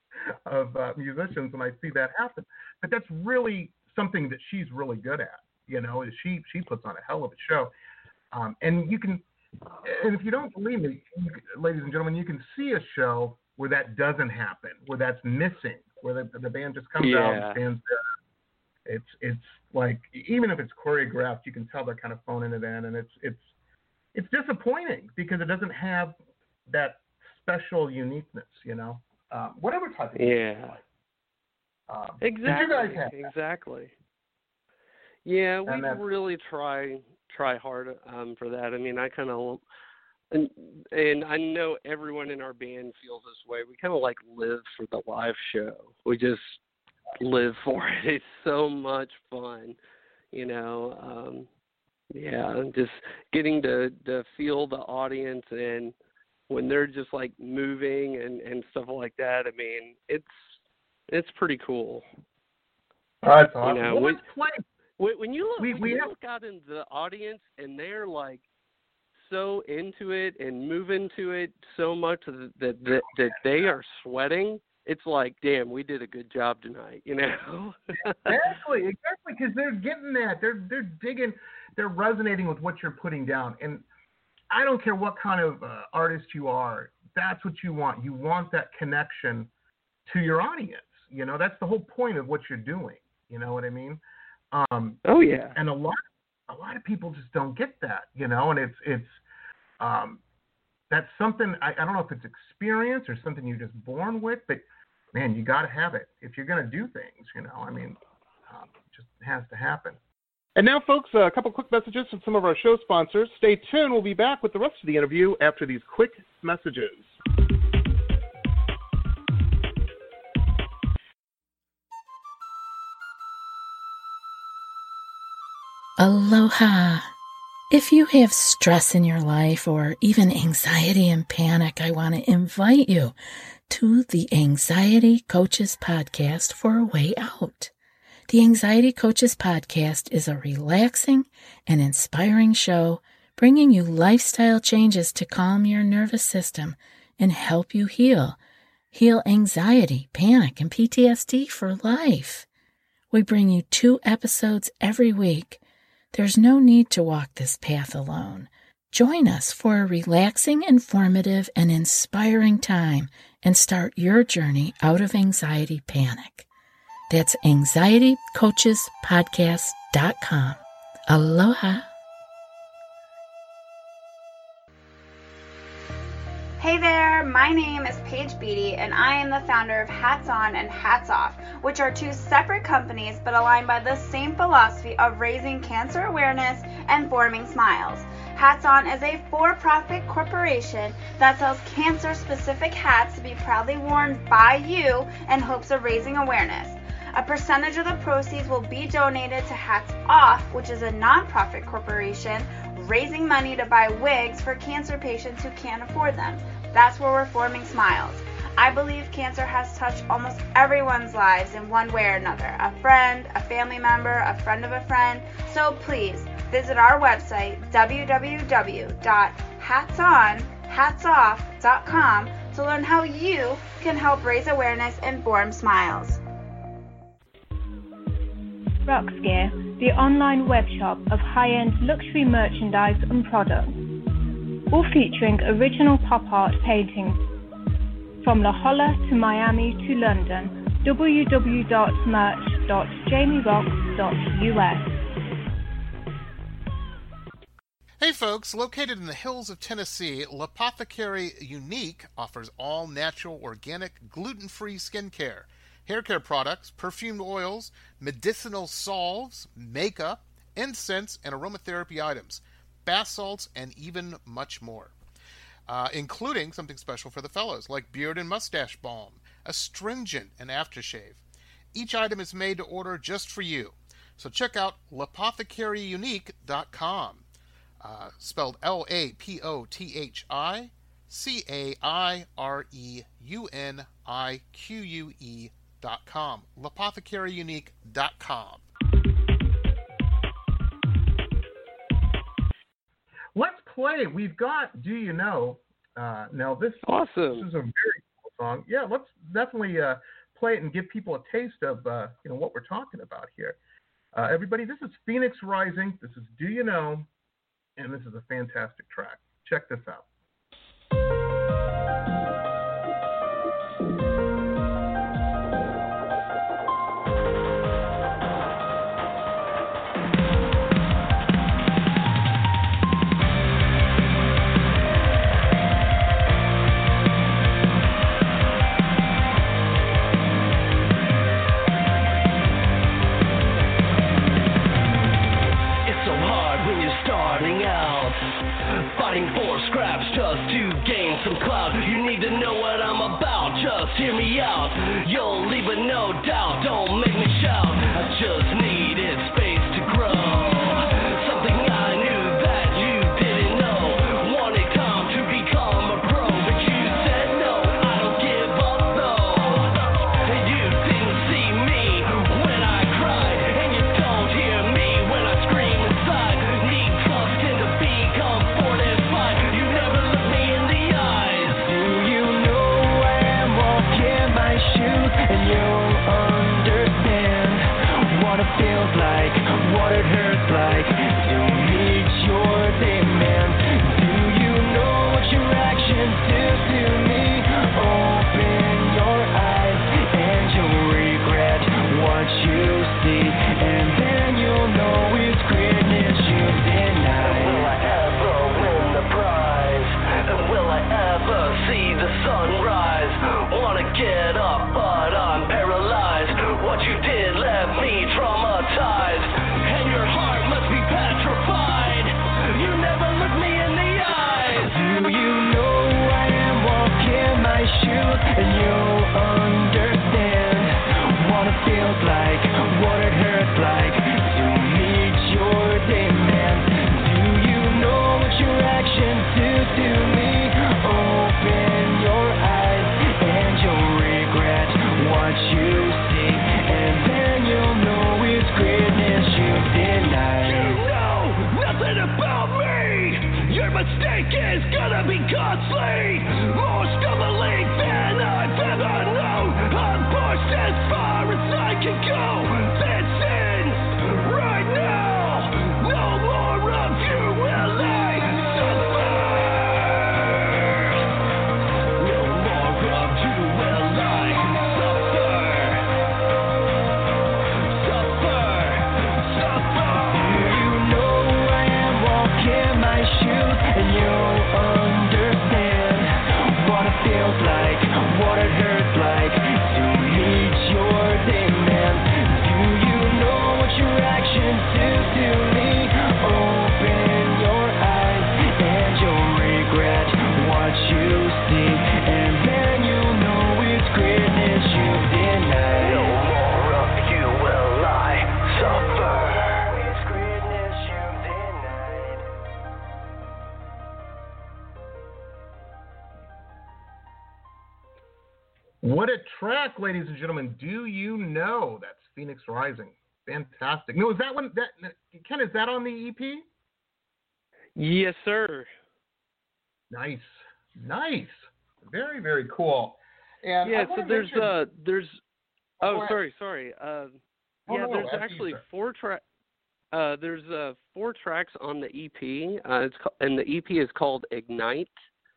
S2: of uh, musicians when I see that happen. But that's really something that she's really good at, you know, is she, she puts on a hell of a show. Um, and you can, and if you don't believe me, you, ladies and gentlemen, you can see a show where that doesn't happen, where that's missing, where the, the band just comes
S3: yeah.
S2: out and stands there. It's it's like, even if it's choreographed, you can tell they're kind of phoning it in, and it's it's it's disappointing because it doesn't have that special uniqueness, you know. Um, whatever type of music
S3: yeah,
S2: you like. Um,
S3: exactly,
S2: did you guys have that?
S3: exactly. Yeah, we
S2: that's-
S3: really try try hard um, for that. I mean, I kind of and and I know everyone in our band feels this way. We kind of like live for the live show. We just live for it. It's so much fun, you know. Um, yeah, just getting to to feel the audience, and when they're just like moving and and stuff like that. I mean, it's it's pretty cool.
S2: Oh, that's awesome.
S3: You know,
S2: well,
S3: when,
S2: let's play.
S3: when, when you look,
S2: We-
S3: when
S2: we
S3: you
S2: have-
S3: look out into the audience and they're like so into it and moving to it so much that that, that they are sweating, it's like, damn, we did a good job tonight, you know?
S2: Exactly, exactly, because they're getting that. They're they're digging. They're resonating with what you're putting down. And I don't care what kind of uh, artist you are. That's what you want. You want that connection to your audience. You know, that's the whole point of what you're doing. You know what I mean? Um,
S3: oh yeah.
S2: And a lot, a lot of people just don't get that. You know, and it's it's um, that's something. I, I don't know if it's experience or something you're just born with, but man, you got to have it if you're going to do things. You know, I mean, um, it just has to happen.
S9: And now, folks, a couple quick messages from some of our show sponsors. Stay tuned. We'll be back with the rest of the interview after these quick messages.
S10: Aloha. If you have stress in your life or even anxiety and panic, I want to invite you to the Anxiety Coaches Podcast for a way out. The Anxiety Coaches Podcast is a relaxing and inspiring show bringing you lifestyle changes to calm your nervous system and help you heal. Heal anxiety, panic, and P T S D for life. We bring you two episodes every week. There's no need to walk this path alone. Join us for a relaxing, informative, and inspiring time and start your journey out of anxiety panic. That's anxiety coaches podcast dot com. Aloha.
S11: Hey there, my name is Paige Beatty, and I am the founder of Hats On and Hats Off, which are two separate companies but aligned by the same philosophy of raising cancer awareness and forming smiles. Hats On is a for-profit corporation that sells cancer-specific hats to be proudly worn by you in hopes of raising awareness. A percentage of the proceeds will be donated to Hats Off, which is a non-profit corporation raising money to buy wigs for cancer patients who can't afford them. That's where we're forming smiles. I believe cancer has touched almost everyone's lives in one way or another. A friend, a family member, a friend of a friend. So please visit our website, w w w dot hats on hats off dot com, to learn how you can help raise awareness and form smiles.
S12: Roxgear, the online web shop of high-end luxury merchandise and products, all featuring original pop art paintings from La Jolla to Miami to London. w w w dot merch dot jamie roxx dot u s.
S4: Hey folks, located in the hills of Tennessee, L'Apothecary Unique offers all natural, organic, gluten-free skincare, hair care products, perfumed oils, medicinal salves, makeup, incense, and aromatherapy items, bath salts, and even much more. Uh, including something special for the fellows, like beard and mustache balm, astringent, and aftershave. Each item is made to order just for you. So check out l'apothecary unique dot com. Uh, spelled L A P O T H I C A I R E U N I Q U E dot com. l'apothecary unique dot com.
S2: Let's play. We've got Do You Know? Uh, now, this,
S3: awesome.
S2: this is a very cool song. Yeah, let's definitely uh, play it and give people a taste of uh, you know what we're talking about here. Uh, everybody, this is Phoenix Rising. This is Do You Know? And this is a fantastic track. Check this out.
S13: no doubt, don't make me shout. I just needed space to grow. Something I knew that you didn't know. Wanted time to become a pro, but you said no. I don't give up though. You didn't see me when I cried, and you don't hear me when I scream inside. Need trust and to become fortified. You never look me in the eyes. Do you know I am walking my shoes, and you'll understand what it feels like, what it hurts like to meet your demand. Do you know what your actions do to me? Open your eyes and you'll regret what you see, and then you'll know it's greatness you deny. Will I ever win the prize? And will I ever see the sunrise? Wanna get up, but I'm paralyzed. What you did left me traumatized, and your heart must be petrified. You never look me in the eyes. Do you know I am walking my shoes, and you'll understand what it feels like, what it hurts like to meet your demand. Do you know what your actions do to me? Open your eyes and you'll regret what you see, and then you'll know it's greatness you deny. You know nothing about me. Your mistake is gonna be costly, more stumbling than I've ever known. I'm pushed as far as I can go. This ends right now. No more of you will I suffer. No more of you will I suffer. Suffer, suffer. Do you know I am walking my shoes, and you'll understand what it feels like, what it hurts like to meet your demand. Do you know what your actions do to me? Open your eyes and you'll regret what you see, and then you'll know it's greatness you deny. No more of you will I suffer. It's greatness you denied.
S2: What a track, ladies and gentlemen. Do you know? That's Phoenix Rising. Fantastic. No, is that one that Ken, is that on the E P?
S3: Yes, sir.
S2: Nice. Nice. Very, very cool. And
S3: yeah,
S2: I
S3: so
S2: wanna
S3: there's
S2: mention-
S3: uh there's
S2: Go
S3: oh
S2: ahead.
S3: sorry, sorry. Uh
S2: Oh,
S3: yeah,
S2: no,
S3: there's
S2: after you,
S3: actually
S2: sir.
S3: four track uh there's uh four tracks on the E P. Uh it's ca- and the E P is called Ignite.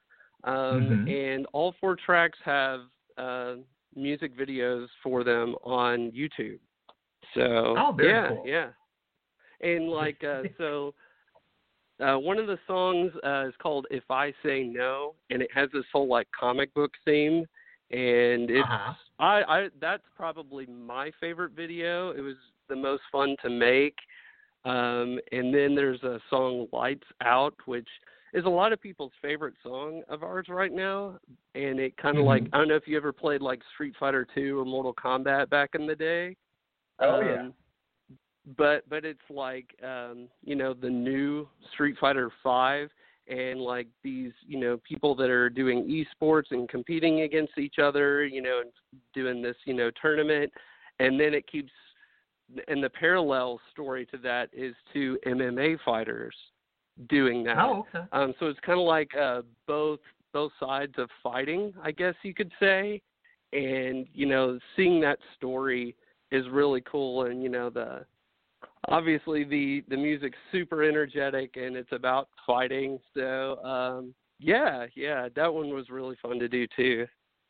S3: Um
S2: Mhm.
S3: and all four tracks have uh music videos for them on YouTube. So
S2: Oh, very
S3: yeah,
S2: cool.
S3: yeah. And like uh so Uh, one of the songs uh, is called "If I Say No," and it has this whole like comic book theme, and it's
S2: Uh-huh.
S3: I, I that's probably my favorite video. It was the most fun to make. Um, and then there's a song "Lights Out," which is a lot of people's favorite song of ours right now, and it kind of
S2: Mhm.
S3: like I don't know if you ever played like Street Fighter two or Mortal Kombat back in the day.
S2: Oh,
S3: Um,
S2: yeah.
S3: But but it's like um, you know, the new Street Fighter five, and like these, you know, people that are doing esports and competing against each other, you know, and doing this, you know, tournament, and then it keeps, and the parallel story to that is two M M A fighters doing that.
S2: Oh, okay.
S3: Um, so it's kind of like uh, both both sides of fighting, I guess you could say, and you know, seeing that story is really cool, and you know the. Obviously, the, the music's super energetic, and it's about fighting. So, um, yeah, yeah, that one was really fun to do, too.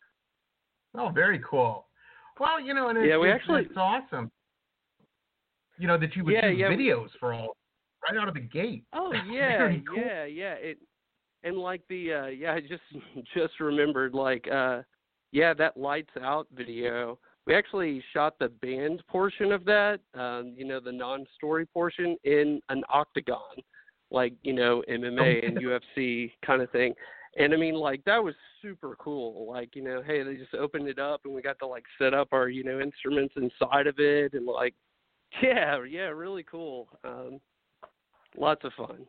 S2: Oh, very cool. Well, you know, and it's,
S3: Yeah, we
S2: it's,
S3: actually-
S2: it's awesome. You know, that you would
S3: Yeah,
S2: do
S3: yeah.
S2: videos for all right out of the gate.
S3: Oh,
S2: That's
S3: yeah,
S2: very cool.
S3: yeah, yeah. It, and, like, the, uh, yeah, I just, just remembered, like, uh, yeah, that Lights Out video, we actually shot the band portion of that, um, you know, the non-story portion in an octagon, like, you know, M M A and U F C kind of thing. And I mean, like, that was super cool. Like, you know, hey, they just opened it up and we got to, like, set up our, you know, instruments inside of it. And, like, yeah, yeah, really cool. Um, lots of fun.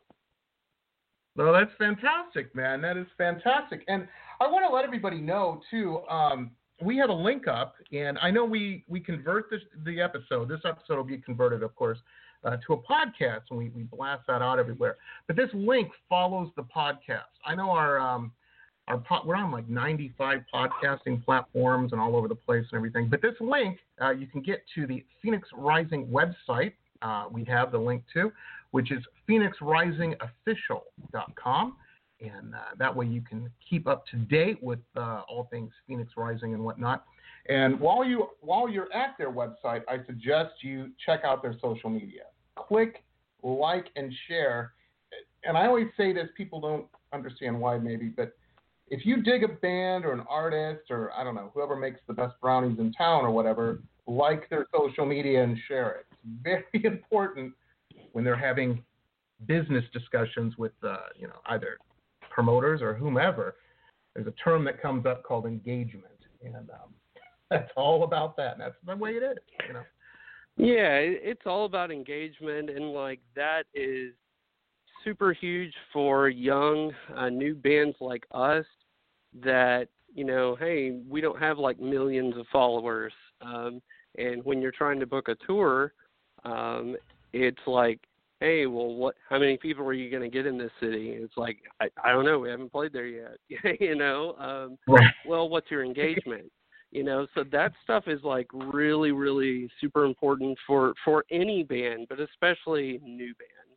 S2: No, that's fantastic, man. That is fantastic. And I want to let everybody know, too, um, we have a link up. And I know we, we convert this, the episode. This episode will be converted, of course, uh, to a podcast, and we, we blast that out everywhere. But this link follows the podcast. I know our um, our po- we're on like ninety-five podcasting platforms and all over the place and everything. But this link, uh, you can get to the Phoenix Rising website. Uh, we have the link to, which is phoenix rising official dot com. And uh, that way you can keep up to date with uh, all things Phoenix Rising and whatnot. And while you while you're at their website, I suggest you check out their social media. Click, like, and share. And I always say this, people don't understand why maybe, but if you dig a band or an artist or, I don't know, whoever makes the best brownies in town or whatever, like their social media and share it. It's very important when they're having business discussions with, uh, you know, either promoters or whomever. There's a term that comes up called engagement. And um, that's all about that. And that's the way it is, you know.
S3: Yeah, it's all about engagement, and, like, that is super huge for young, uh, new bands like us that, you know, hey, we don't have, like, millions of followers. Um, and when you're trying to book a tour, um, it's like, hey, well, what? How many people are you going to get in this city? It's like, I, I don't know. We haven't played there yet, you know. Um,
S2: right.
S3: Well, what's your engagement? You know, so that stuff is, like, really, really super important for, for any band, but especially new bands.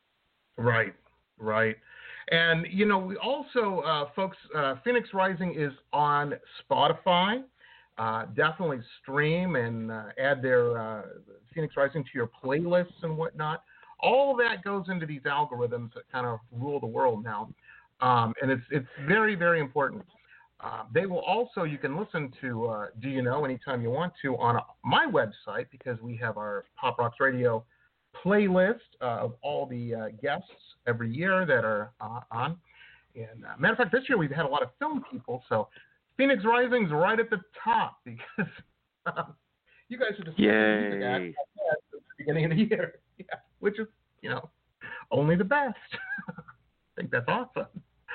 S2: Right, right. And, you know, we also, uh, folks, uh, Phoenix Rising is on Spotify. Uh, definitely stream and uh, add their uh, Phoenix Rising to your playlists and whatnot. All of that goes into these algorithms that kind of rule the world now. Um, and it's it's very, very important. Uh, they will also, you can listen to uh, Do You Know anytime you want to on my website, because we have our Pop Rocks Radio playlist uh, of all the uh, guests every year that are uh, on. And uh, matter of fact, this year we've had a lot of film people, so Phoenix Rising's right at the top because um, you guys are just music acts at the beginning of the year, yeah, which is, you know, only the best. I think that's awesome.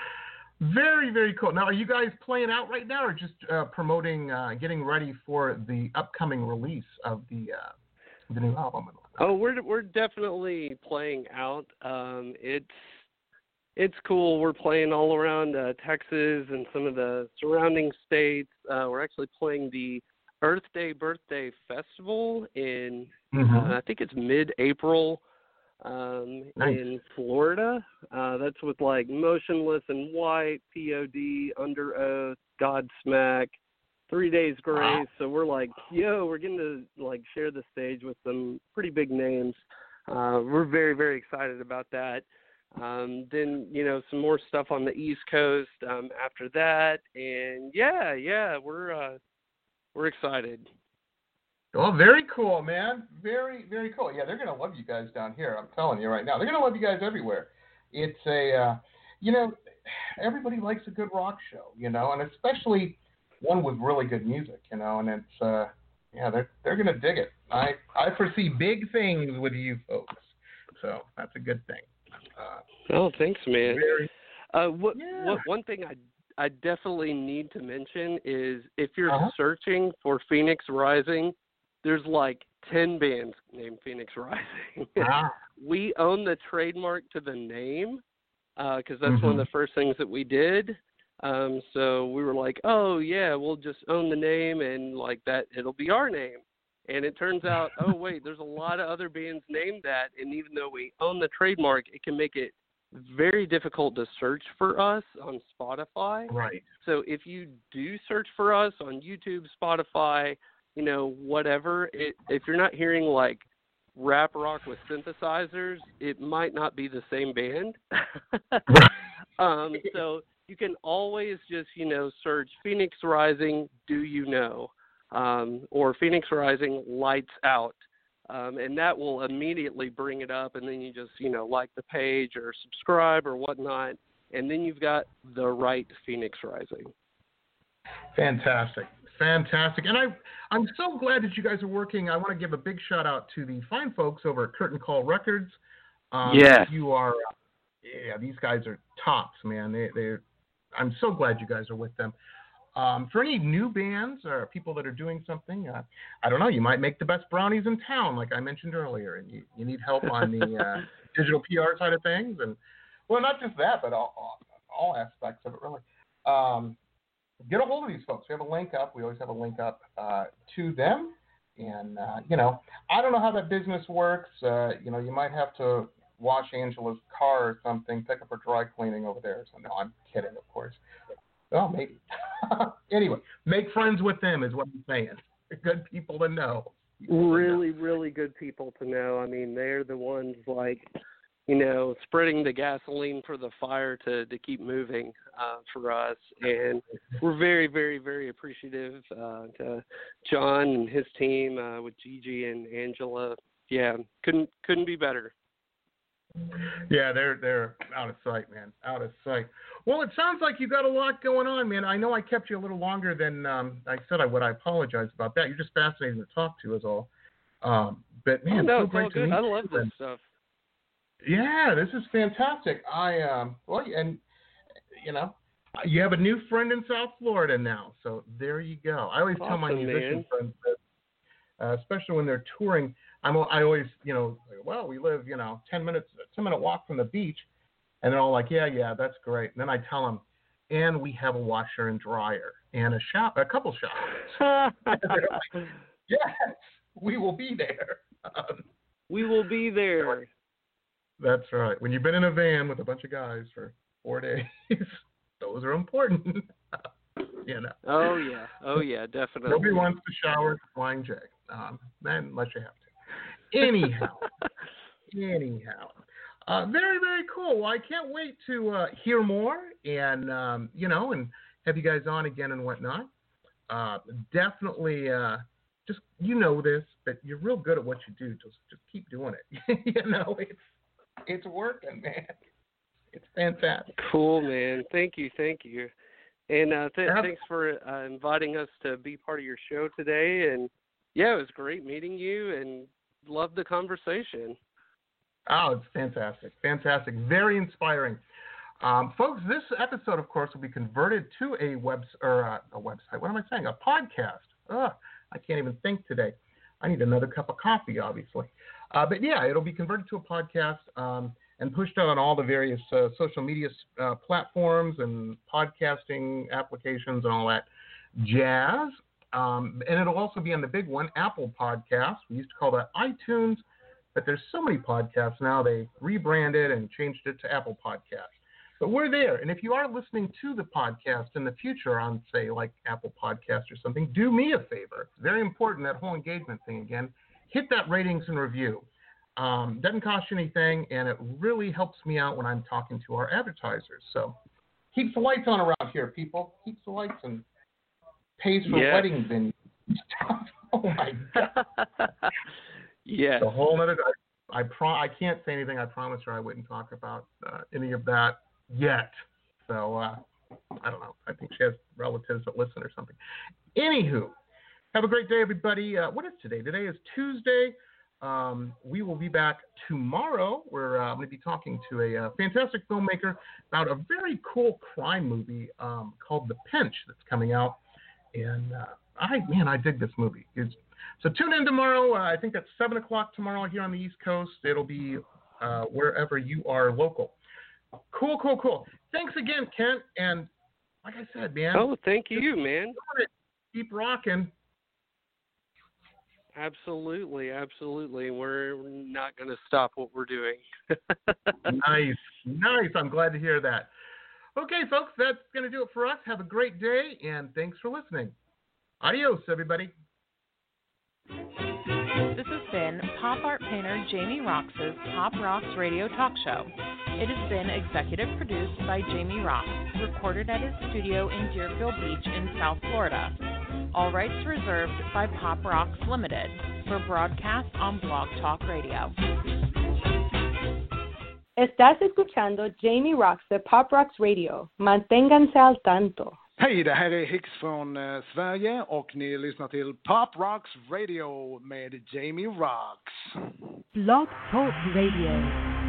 S2: Very, very cool. Now, are you guys playing out right now, or just uh, promoting, uh, getting ready for the upcoming release of the uh, the new album?
S3: Oh, we're we're definitely playing out. Um, it's it's cool. We're playing all around uh, Texas and some of the surrounding states. Uh, we're actually playing the Earth Day Birthday Festival in
S2: mm-hmm.
S3: uh, I think it's mid-April. Um,
S2: nice.
S3: in Florida. Uh, that's with like Motionless in White, P O D, Under Oath, Godsmack, Three Days Grace. Wow. So we're like, yo, we're getting to like share the stage with some pretty big names. Uh, we're very, very excited about that. Um, then, you know, some more stuff on the East Coast um, after that. And yeah, yeah, we're uh, we're excited.
S2: Well, very cool, man. Very, very cool. Yeah, they're going to love you guys down here. I'm telling you right now. They're going to love you guys everywhere. It's a, uh, you know, everybody likes a good rock show, you know, and especially one with really good music, you know, and it's, uh, yeah, they're they're going to dig it. I, I foresee big things with you folks, so that's a good thing. Uh,
S3: oh, thanks, man.
S2: Very,
S3: uh, what,
S2: yeah.
S3: what, one thing I I definitely need to mention is if you're
S2: uh-huh.
S3: searching for Phoenix Rising, there's like ten bands named Phoenix Rising.
S2: Wow.
S3: We own the trademark to the name because uh, that's
S2: mm-hmm.
S3: one of the first things that we did. Um, so we were like, oh, yeah, we'll just own the name and like that it'll be our name. And it turns out, oh, wait, there's a lot of other bands named that. And even though we own the trademark, it can make it very difficult to search for us on Spotify.
S2: Right.
S3: So if you do search for us on YouTube, Spotify, you know, whatever, it, if you're not hearing like rap rock with synthesizers, it might not be the same band. um, so you can always just, you know, search Phoenix Rising, Do You Know, um, or Phoenix Rising Lights Out. Um, and that will immediately bring it up, and then you just, you know, like the page or subscribe or whatnot. and then you've got the right Phoenix Rising.
S2: Fantastic. Fantastic. And I, I'm so glad that you guys are working. I want to give a big shout out to the fine folks over at Curtain Call Records. Um,
S3: yes.
S2: You are, yeah, these guys are tops, man. They, they're, I'm so glad you guys are with them. Um, for any new bands or people that are doing something, uh, I don't know, you might make the best brownies in town, like I mentioned earlier, and you, you need help on the uh, digital P R side of things. And, well, not just that, but all, all, all aspects of it, really. Um, Get a hold of these folks. We have a link up. We always have a link up uh, to them. And, uh, you know, I don't know how that business works. Uh, you know, you might have to wash Angela's car or something, pick up her dry cleaning over there. So, no, I'm kidding, of course. Well, maybe. Anyway, make friends with them is what I'm saying. Good people to know. People
S3: really,
S2: to know.
S3: really good people to know. I mean, they're the ones, like, you know, spreading the gasoline for the fire to, to keep moving uh, for us. And we're very, very, very appreciative uh, to John and his team uh, with Gigi and Angela. Yeah, couldn't couldn't be better.
S2: Yeah, they're they're out of sight, man. Out of sight. Well, it sounds like you got a lot going on, man. I know I kept you a little longer than um, I said I would. I apologize about that. You're just fascinating to talk to, is all. Um, but man,
S3: oh, no,
S2: so
S3: it's
S2: great
S3: all
S2: to
S3: good.
S2: meet
S3: I
S2: you.
S3: love this stuff.
S2: Yeah, this is fantastic. I um well, and you know, you have a new friend in South Florida now, so there you go. I always
S3: Awesome,
S2: tell my musician
S3: man.
S2: friends that, uh, especially when they're touring, I'm I always you know, well, we live you know ten minutes, ten minute walk from the beach, and they're all like, yeah, yeah, that's great. And then I tell them, and we have a washer and dryer and a shop, a couple showers. Like, yes, we will be there. Um,
S3: we will be there.
S2: That's right. When you've been in a van with a bunch of guys for four days, those are important. You know.
S3: Oh yeah. Oh yeah. Definitely.
S2: Nobody wants to shower with a flying J, um, unless you have to. Anyhow, anyhow, uh, very very cool. Well, I can't wait to uh, hear more and um, you know and have you guys on again and whatnot. Uh, definitely. Uh, just you know this, but you're real good at what you do. Just just keep doing it. You know it's. It's working, man. It's fantastic.
S3: Cool, man. Thank you, thank you. And uh, th-
S2: Yep.
S3: thanks for uh, inviting us to be part of your show today. And, yeah, it was great meeting you and loved the conversation.
S2: Oh, it's fantastic. Fantastic. Very inspiring. Um, folks, this episode, of course, will be converted to a web or uh, a website. What am I saying? A podcast. Ugh, I can't even think today. I need another cup of coffee, obviously. Uh, but, yeah, it'll be converted to a podcast um, and pushed out on all the various uh, social media uh, platforms and podcasting applications and all that jazz. Um, and it'll also be on the big one, Apple Podcasts. We used to call that iTunes, but there's so many podcasts now. They rebranded and changed it to Apple Podcasts. But we're there. And if you are listening to the podcast in the future on, say, like Apple Podcasts or something, do me a favor. It's very important, that whole engagement thing again. Hit that ratings and review. Um, doesn't cost you anything, and it really helps me out when I'm talking to our advertisers. So keeps the lights on around here, people. Keeps the lights and pays for
S3: Yes.
S2: weddings and stuff. Oh, my God.
S3: Yes.
S2: A whole other. I, I, pro- I can't say anything. I promised her I wouldn't talk about uh, any of that yet. So uh, I don't know. I think she has relatives that listen or something. Anywho, have a great day, everybody. Uh, what is today? Today is Tuesday. Um, we will be back tomorrow. We're uh, going to be talking to a uh, fantastic filmmaker about a very cool crime movie um, called The Pinch that's coming out. And uh, I, man, I dig this movie. It's, so tune in tomorrow. Uh, I think that's seven o'clock tomorrow here on the East Coast. It'll be uh, wherever you are local. Cool, cool, cool. Thanks again, Kent. And like I said, man.
S3: Oh, thank you, man.
S2: Keep rocking.
S3: Absolutely, absolutely. We're not going to stop what we're doing.
S2: Nice, nice. I'm glad to hear that. Okay, folks, that's going to do it for us. Have a great day, and thanks for listening. Adios, everybody.
S7: This has been pop art painter Jamie Roxx's Pop Rocks Radio Talk Show. It has been executive produced by Jamie Roxx, recorded at his studio in Deerfield Beach in South Florida. All rights reserved by Pop Rocks Limited for broadcast on Blog Talk Radio.
S14: Estás escuchando Jamie Rocks de Pop Rocks Radio. Manténganse al tanto.
S15: Hej, det här är Hicks från eh, Sverige och ni lyssnar till Pop Rocks Radio med Jamie Rocks.
S1: Blog Talk Radio.